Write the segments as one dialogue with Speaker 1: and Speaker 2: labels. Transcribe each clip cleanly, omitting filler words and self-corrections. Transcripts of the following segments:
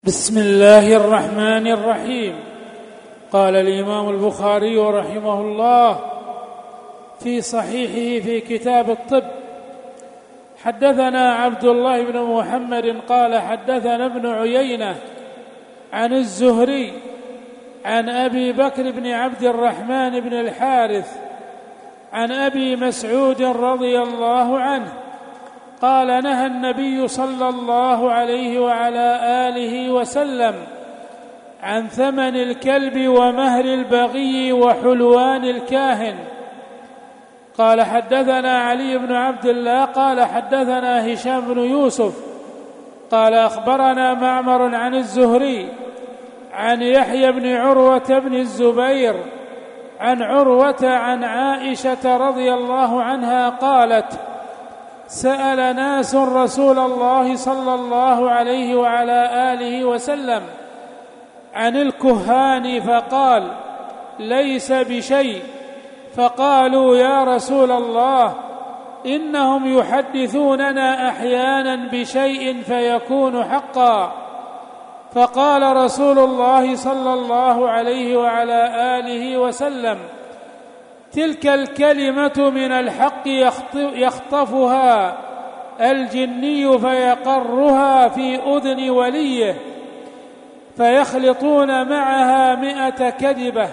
Speaker 1: بسم الله الرحمن الرحيم. قال الإمام البخاري رحمه الله في صحيحه في كتاب الطب: حدثنا عبد الله بن محمد قال حدثنا ابن عيينة عن الزهري عن أبي بكر بن عبد الرحمن بن الحارث عن أبي مسعود رضي الله عنه قال: نهى النبي صلى الله عليه وعلى آله وسلم عن ثمن الكلب ومهر البغي وحلوان الكاهن. قال: حدثنا علي بن عبد الله قال حدثنا هشام بن يوسف قال أخبرنا معمر عن الزهري عن يحيى بن عروة بن الزبير عن عروة عن عائشة رضي الله عنها قالت: سأل ناس رسول الله صلى الله عليه وعلى آله وسلم عن الكهان فقال: ليس بشيء. فقالوا: يا رسول الله، إنهم يحدثوننا أحيانا بشيء فيكون حقا. فقال رسول الله صلى الله عليه وعلى آله وسلم: تلك الكلمة من الحق يخطفها الجني فيقرها في أذن وليه فيخلطون معها 100 كذبة.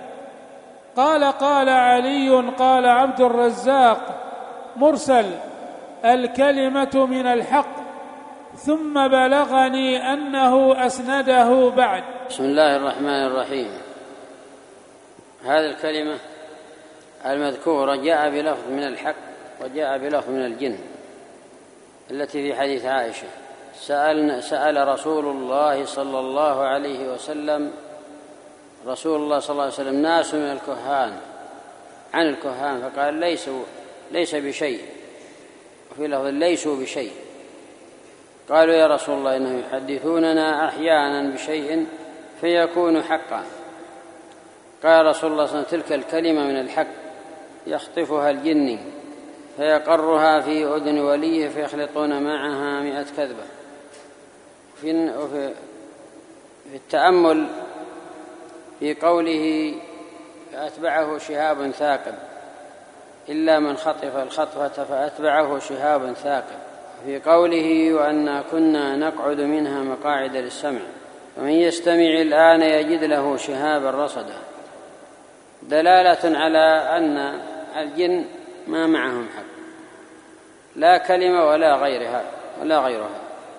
Speaker 1: قال علي قال عبد الرزاق: مرسل، الكلمة من الحق. ثم بلغني أنه أسنده بعد.
Speaker 2: بسم الله الرحمن الرحيم. هذه الكلمة المذكورة جاء بلفظ من الحق وجاء بلفظ من الجن، التي في حديث عائشة: سأل رسول الله صلى الله عليه وسلم رسول الله صلى الله عليه وسلم ناس من الكهان عن الكهان فقال: ليس بشيء، وفي لفظ ليسوا بشيء. قالوا: يا رسول الله، إنهم يحدثوننا أحيانا بشيء فيكون حقا. قال رسول الله صلى الله عليه وسلم: تلك الكلمة من الحق يخطفها الجن فيقرها في أذن وليه فيخلطون معها 100 كذبة. في التأمل في قوله: فأتبعه شهاب ثاقب، إلا من خطف الخطفة فأتبعه شهاب ثاقب. في قوله: وأنا كنا نقعد منها مقاعد للسمع ومن يستمع الآن يجد له شهابا رصدا، دلالة على أن الجن ما معهم حق، لا كلمة ولا غيرها،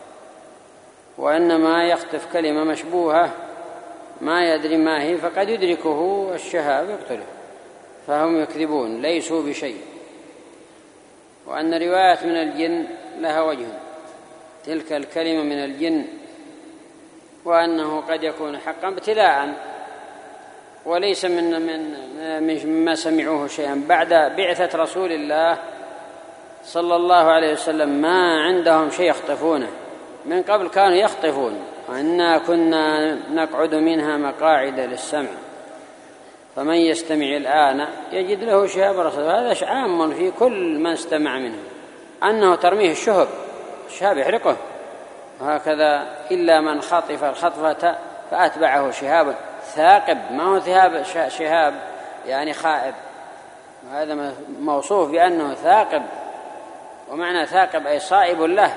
Speaker 2: وإنما يخطف كلمة مشبوهة ما يدري ما هي فقد يدركه الشهاب يقتله، فهم يكذبون، ليسوا بشيء. وأن رواية من الجن لها وجه: تلك الكلمة من الجن، وأنه قد يكون حقا ابتلاء وليس مما سمعوه شيئا. بعد بعثة رسول الله صلى الله عليه وسلم ما عندهم شيء يخطفونه، من قبل كانوا يخطفون: وأنا كنا نقعد منها مقاعد للسمع فمن يستمع الآن يجد له شهاب رصد. هذا عام في كل من استمع منه، أنه ترميه الشهاب يحرقه، وهكذا إلا من خطف الخطفة فأتبعه شهاب ثاقب. ما هو شهاب يعني خائب، وهذا موصوف بأنه ثاقب، ومعنى ثاقب أي صائب له،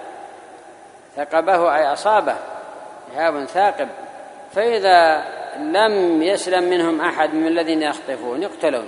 Speaker 2: ثقبه أي أصابه، شهاب ثاقب. فإذا لم يسلم منهم أحد من الذين يخطفون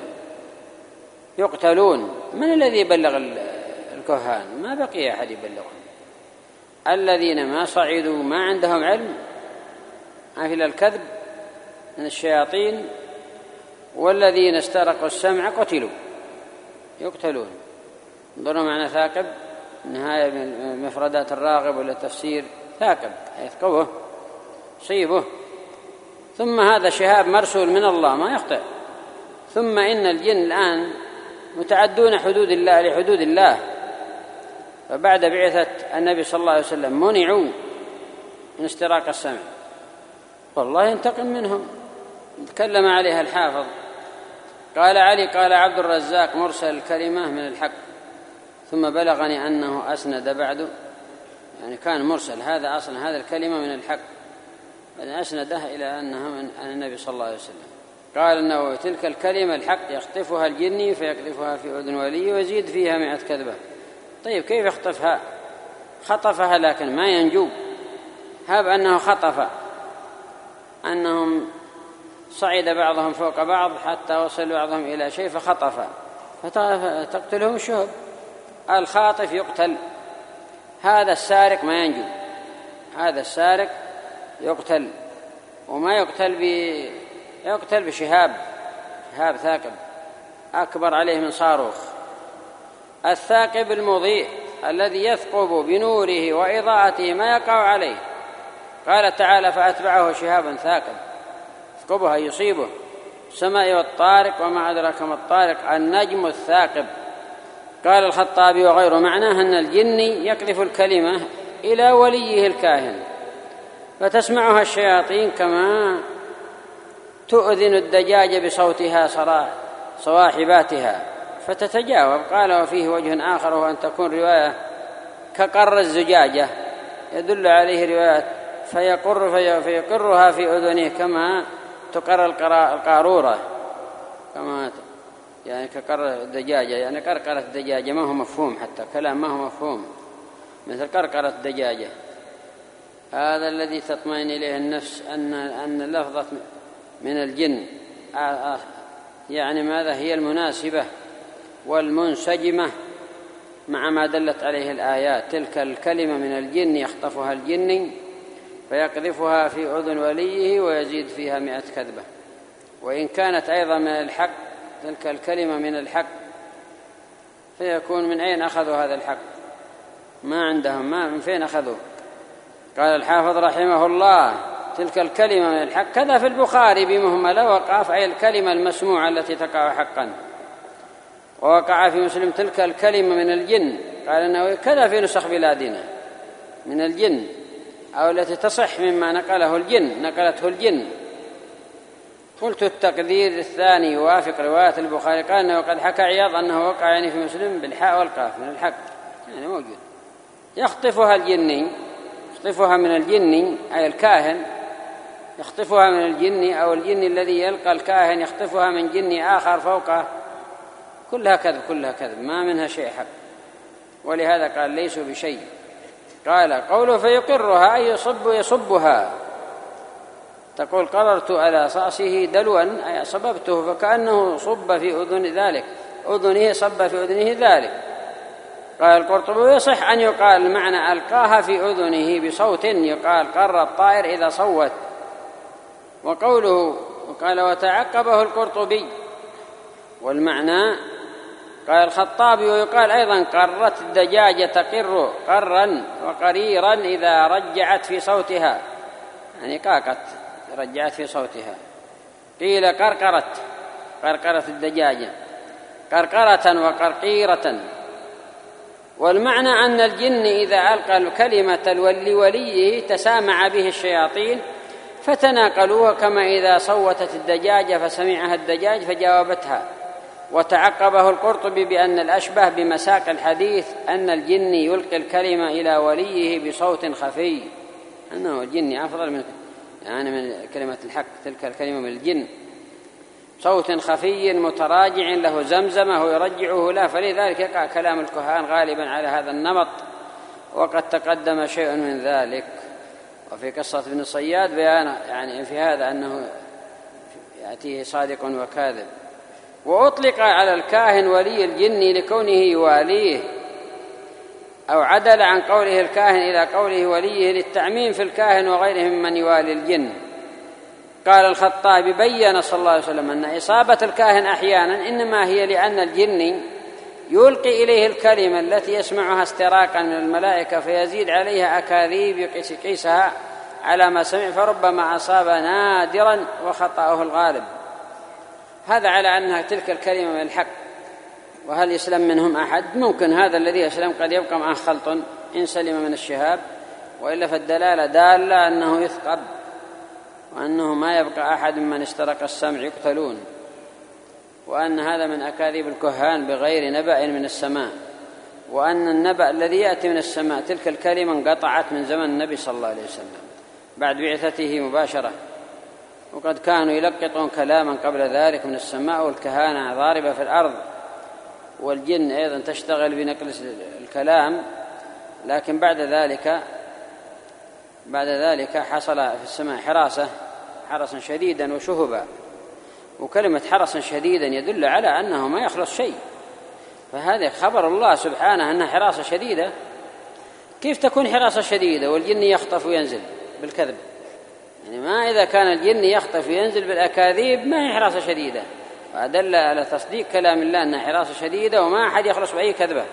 Speaker 2: يقتلون. من الذي يبلغ الكهان؟ ما بقي أحد يبلغهم. الذين ما صعدوا ما عندهم علم مثل الكذب من الشياطين، والذين استرقوا السمع يقتلون. انظروا معنى ثاقب، نهاية من مفردات الراغب ولا تفسير: ثاقب يثقبه صيبه. ثم هذا شهاب مرسول من الله ما يخطئ. ثم إن الجن الآن متعدون حدود الله لحدود الله، فبعد بعثة النبي صلى الله عليه وسلم منعوا من استراق السمع، والله ينتقم منهم. تكلم عليها الحافظ قال علي قال عبد الرزاق: مرسل الكلمة من الحق. ثم بلغني أنه أسند بعده، يعني كان مرسل، هذا أصلا هذا الكلمة من الحق أسنده إلى أنها عن النبي صلى الله عليه وسلم. قال النووي: تلك الكلمة الحق يخطفها الجني فيقذفها في أذن ولي ويزيد فيها 100 كذبة. طيب كيف يخطفها؟ خطفها لكن ما ينجو. هاب أنه خطف، أنهم صعد بعضهم فوق بعض حتى وصل بعضهم إلى شيء فخطف، فتقتلهم الشهب. الخاطف يقتل، هذا السارق ما ينجو، هذا السارق يقتل، وما يقتل بشهاب ثاقب أكبر عليه من صاروخ. الثاقب المضيء الذي يثقب بنوره وإضاءته ما يقع عليه. قال تعالى: فأتبعه شهاب ثاقب يثقبها يصيبه. السماء والطارق وما أدراك ما الطارق النجم الثاقب. قال الخطابي وغيره: معناه أن الجني يقذف الكلمة إلى وليه الكاهن فتسمعها الشياطين كما تؤذن الدجاجة بصوتها صواحباتها فتتجاوب. قال: وفيه وجه آخر وهو أن تكون رواية كقر الزجاجة، يدل عليه رواية فيقرها في أذنه كما تقر القارورة، كما يعني كقر الدجاجة، يعني قرقرة الدجاجة ما هو مفهوم، حتى كلام ما هو مفهوم، مثل قرقرة الدجاجة. هذا الذي تطمئن إليه النفس أن اللفظة من الجن يعني ماذا هي المناسبة والمنسجمة مع ما دلت عليه الآيات. تلك الكلمة من الجن يخطفها الجن فيقذفها في أذن وليه ويزيد فيها 100 كذبة. وإن كانت أيضا من الحق، تلك الكلمة من الحق، فيكون من أين أخذوا هذا الحق؟ ما عندهم، ما من فين أخذوا؟ قال الحافظ رحمه الله: تلك الكلمة من الحق. كذا في البخاري بمهملة وقاف، أي الكلمة المسموعة التي تقع حقا. ووقع في مسلم: تلك الكلمة من الجن. قال النووي: كذا في نسخ بلادنا من الجن، أو التي تصح مما نقلته الجن. قلت: التقدير الثاني يوافق رواية البخاري. قال أنه قد حكى عياض أنه وقع يعني في مسلم بالحاء والقاف من الحق، يعني موجود. يخطفها الجني، يخطفها من الجن أي الكاهن، يخطفها من الجن أو الجن الذي يلقى الكاهن يخطفها من جن آخر فوقه. كلها كذب، كلها كذب، ما منها شيء حق. ولهذا قال: ليسوا بشيء. قال: قوله فيقرها أي يصبها. تقول: قررت على صاصه دلوا أي صببته، فكأنه صب في أذنه صب في أذنه ذلك. قال القرطبي: يصح أن يقال معنى ألقاها في أذنه بصوت، يقال قر الطائر إذا صوت. وقوله قال: وتعقبه القرطبي. والمعنى قال الخطابي: ويقال أيضا قرت الدجاجة تقر قرا وقريرا إذا رجعت في صوتها، يعني قاقت رجعت في صوتها. قيل قرقرت الدجاجة قرقرة وقرقيرة. والمعنى أن الجن إذا ألقى الكلمة لوليه تسامع به الشياطين فتناقلوها، كما إذا صوتت الدجاجة فسمعها الدجاج فجاوبتها. وتعقبه القرطبي بأن الأشبه بمساق الحديث أن الجن يلقي الكلمة إلى وليه بصوت خفي، أنه الجن أفضل من كلمة الحق. تلك الكلمة من الجن صوت خفي متراجع له زمزمة ويرجعه له، فلذلك يقع كلام الكهان غالبا على هذا النمط، وقد تقدم شيء من ذلك. وفي قصة ابن صياد بيان يعني في هذا أنه يأتيه صادق وكاذب. وأطلق على الكاهن ولي الجن لكونه يواليه، أو عدل عن قوله الكاهن إلى قوله وليه للتعميم في الكاهن وغيره ممن يوالي الجن. قال الخطابي: بيّن صلى الله عليه وسلم أن إصابة الكاهن أحيانا إنما هي لأن الجن يلقي إليه الكلمة التي يسمعها استراقا من الملائكة فيزيد عليها أكاذيب يقيسها على ما سمع، فربما أصاب نادرا وخطأه الغالب. هذا على أنها تلك الكلمة من الحق. وهل يسلم منهم أحد؟ ممكن هذا الذي يسلم قد يبقى معه خلط إن سلم من الشهاب، وإلا فالدلالة دالة أنه يثقب، وأنه ما يبقى أحد من استرق السمع يقتلون، وأن هذا من أكاذيب الكهان بغير نبأ من السماء، وأن النبأ الذي يأتي من السماء تلك الكلمة انقطعت من زمن النبي صلى الله عليه وسلم، بعد بعثته مباشرة، وقد كانوا يلقطون كلاما قبل ذلك من السماء، والكهانة ضاربة في الأرض، والجن أيضا تشتغل بنقل الكلام. لكن بعد ذلك حصل في السماء حرسا شديدا وشهبا، وكلمة حرسا شديدا يدل على أنه ما يخلص شيء، فهذا خبر الله سبحانه أنها حراسة شديدة. كيف تكون حراسة شديدة والجن يخطف وينزل بالكذب؟ يعني ما إذا كان الجن يخطف وينزل بالأكاذيب ما هي حراسة شديدة، وأدل على تصديق كلام الله أنها حراسة شديدة وما أحد يخلص بأي كذبة.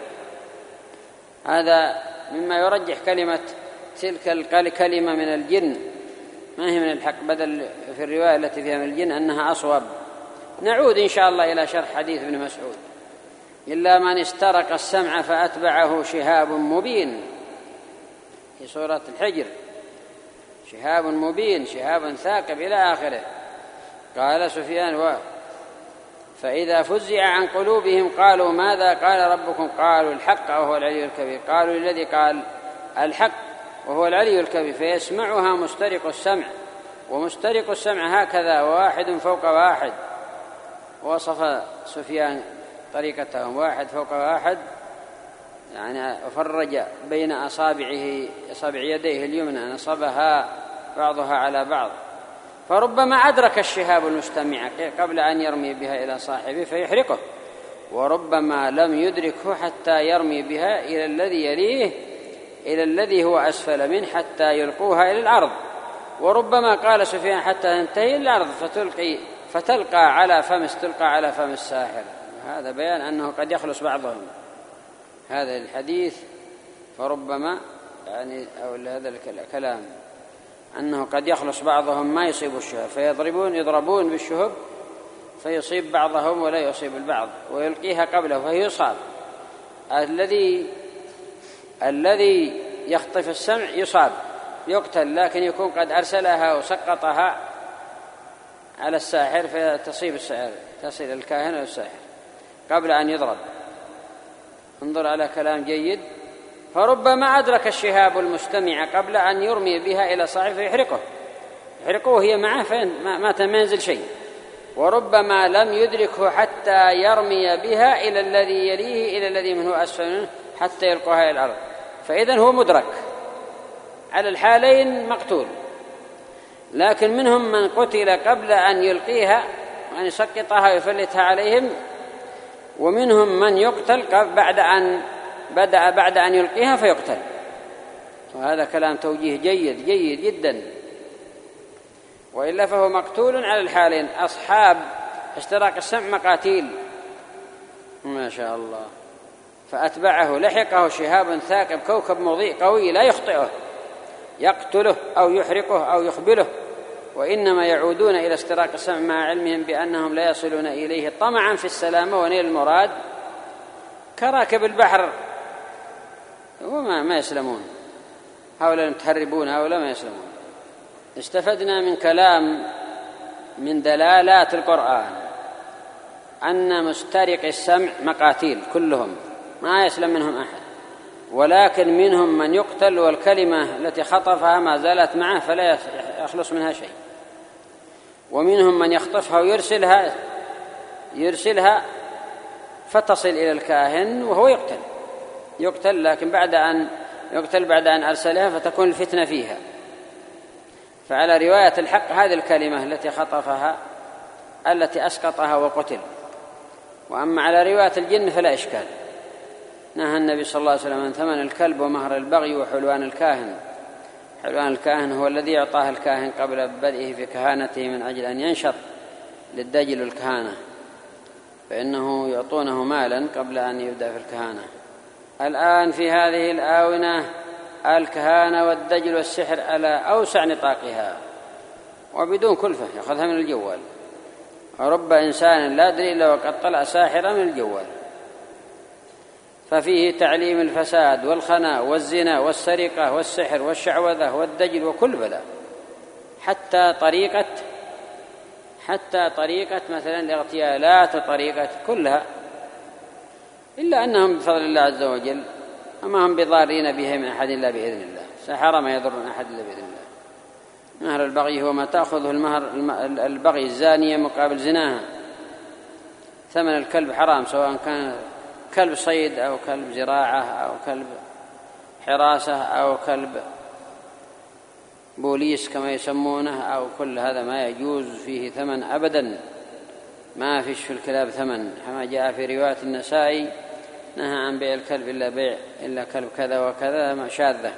Speaker 2: هذا مما يرجح كلمة تلك الكلمة من الجن ما هي من الحق، بدل في الرواية التي فيها من الجن أنها أصوب. نعود إن شاء الله إلى شرح حديث ابن مسعود: إلا من استرق السمع فأتبعه شهاب مبين، في سورة الحجر، شهاب مبين، شهاب ثاقب إلى آخره. قال سفيان: فإذا فزع عن قلوبهم قالوا ماذا قال ربكم؟ قالوا الحق وهو العلي الكبير. قالوا للذي قال الحق وهو العلي الكبير فيسمعها مسترق السمع، ومسترق السمع هكذا واحد فوق واحد. وصف سفيان طريقتهم واحد فوق واحد، يعني فرج بين أصابع يديه اليمنى، نصبها بعضها على بعض، فربما أدرك الشهاب المستمع قبل أن يرمي بها إلى صاحبه فيحرقه، وربما لم يدركه حتى يرمي بها إلى الذي يليه، إلى الذي هو أسفل منه، حتى يلقوها إلى الأرض. وربما قال سفيان حتى تنتهي الأرض فتلقى على فم الساحر. هذا بيان أنه قد يخلص بعضهم. هذا الحديث فربما يعني أو هذا الكلام أنه قد يخلص بعضهم ما يصيب الشهب، يضربون بالشهب فيصيب بعضهم ولا يصيب البعض، ويلقيها قبله فهي يصاب. الذي يخطف السمع يصاب يقتل، لكن يكون قد أرسلها وسقطها على الساحر فتصيب الساحر، تصل الكاهن والساحر قبل أن يضرب. انظر على كلام جيد. فربما أدرك الشهاب المستمع قبل أن يرمي بها إلى صاحبه فيحرقه وهي معه ما ينزل شيء. وربما لم يدركه حتى يرمي بها إلى الذي يليه، إلى الذي منه أسفل منه، حتى يلقاها إلى الأرض. فإذن هو مدرك على الحالين مقتول. لكن منهم من قتل قبل أن يلقيها وأن يسقطها ويفلتها عليهم، ومنهم من يقتل بعد أن يلقيها فيقتل. وهذا كلام توجيه جيد جدا، وإلا فهو مقتول على الحالين. أصحاب استراق السمع مقاتيل ما شاء الله، فأتبعه لحقه شهاب ثاقب كوكب مضيء قوي لا يخطئه، يقتله أو يحرقه أو يخبله. وإنما يعودون إلى استراق السمع مع علمهم بأنهم لا يصلون إليه طمعا في السلامة ونيل المراد، كراكب البحر وما يسلمون. هؤلاء متهربون، هؤلاء ما يسلمون. استفدنا من كلام من دلالات القرآن أن مسترق السمع مقاتيل كلهم ما يسلم منهم أحد، ولكن منهم من يقتل والكلمة التي خطفها ما زالت معه فلا يخلص منها شيء، ومنهم من يخطفها ويرسلها فتصل إلى الكاهن وهو يقتل لكن بعد أن أرسلها فتكون الفتنة فيها. فعلى رواية الحق هذه الكلمة التي خطفها التي أسقطها وقتل. وأما على رواية الجن فلا إشكال. نهى النبي صلى الله عليه وسلم عن ثمن الكلب ومهر البغي وحلوان الكاهن. حلوان الكاهن هو الذي يعطاه الكاهن قبل بدئه في كهانته من أجل أن ينشط للدجل الكهانة، فإنه يعطونه مالا قبل أن يبدأ في الكهانة. الآن في هذه الآونة الكهانة والدجل والسحر على أوسع نطاقها وبدون كلفة، يأخذها من الجوال. رب إنسان لا يدري إلا وقد طلع ساحرا من الجوال. ففيه تعليم الفساد والخناء والزنا والسرقة والسحر والشعوذة والدجل وكل بلاء، حتى طريقة مثلا الاغتيالات وطريقة كلها، إلا أنهم بفضل الله عز وجل وما هم بضارين بها من أحد إلا بإذن الله. سحر ما يضر من أحد إلا بإذن الله. مهر البغي هو ما تأخذه البغي الزانية مقابل زناها. ثمن الكلب حرام، سواء كان كلب صيد أو كلب زراعة أو كلب حراسة أو كلب بوليس كما يسمونه، أو كل هذا ما يجوز فيه ثمن أبدا، ما فيش في الكلاب ثمن، كما جاء في رواية النسائي نهى عن بيع الكلب إلا كلب كذا وكذا شاذة.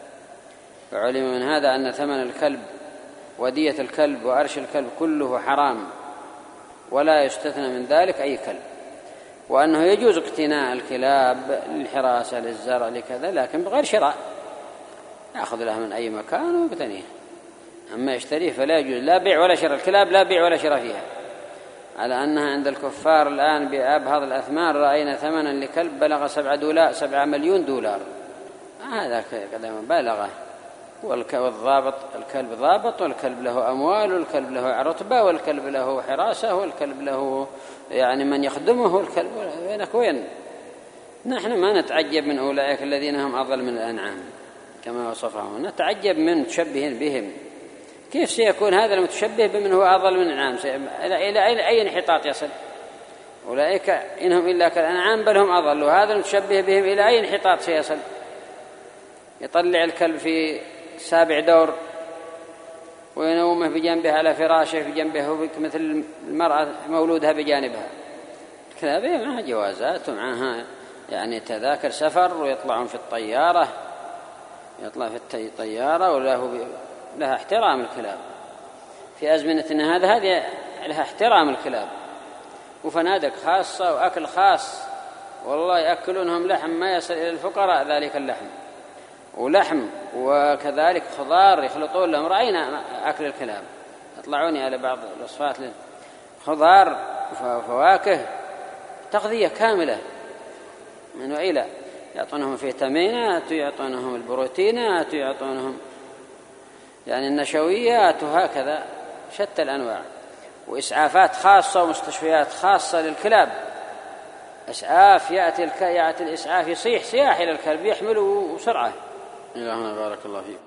Speaker 2: فعلم من هذا أن ثمن الكلب ودية الكلب وأرش الكلب كله حرام، ولا يستثنى من ذلك أي كلب، وأنه يجوز اقتناء الكلاب للحراسة للزرع لكذا، لكن بغير شراء، يأخذ له من أي مكان ويقتنيه. أما يشتريه فلا يجوز لا بيع ولا شراء. الكلاب لا بيع ولا شراء فيها، على أنها عند الكفار الآن بأبهض الأثمان رأينا ثمنا لكلب بلغ 7 مليون دولار. هذا كذا مبالغة. والضابط الكلب ضابط، والكلب له أموال، والكلب له رتبة، والكلب له حراسة، والكلب له يعني من يخدمه. الكلب وينك وين؟ نحن ما نتعجب من أولئك الذين هم أضل من الأنعام كما وصفهم، نتعجب من متشبهين بهم. كيف سيكون هذا المتشبه بمن هو أضل من الأنعام؟ إلى أي انحطاط يصل؟ أولئك إنهم إلا كالأنعام بل هم أضل، وهذا المتشبه بهم إلى أي انحطاط سيصل؟ يطلع الكلب في 7 دور وينومه بجنبه على فراشه، في جنبه مثل المرأة مولودها بجانبها. الكلاب معها جوازات ومعها يعني تذاكر سفر، ويطلعون في الطيارة، يطلع في الطيارة، لها احترام الكلاب في أزمنتنا هذه لها احترام الكلاب، وفنادق خاصة وأكل خاص، والله يأكلونهم لحم ما يصل إلى الفقراء ذلك اللحم، ولحم وكذلك خضار يخلطون لهم. رأينا أكل الكلاب، اطلعوني على بعض الوصفات خضار وفواكه، تغذية كاملة من وإلى، يعطونهم فيتامينات ويعطونهم البروتينات ويعطونهم يعني النشويات، وهكذا شتى الأنواع، وإسعافات خاصة ومستشفيات خاصة للكلاب. إسعاف يأتي الإسعاف يصيح صياح إلى الكلب يحمله بسرعة. إلى هنا بارك الله فيك.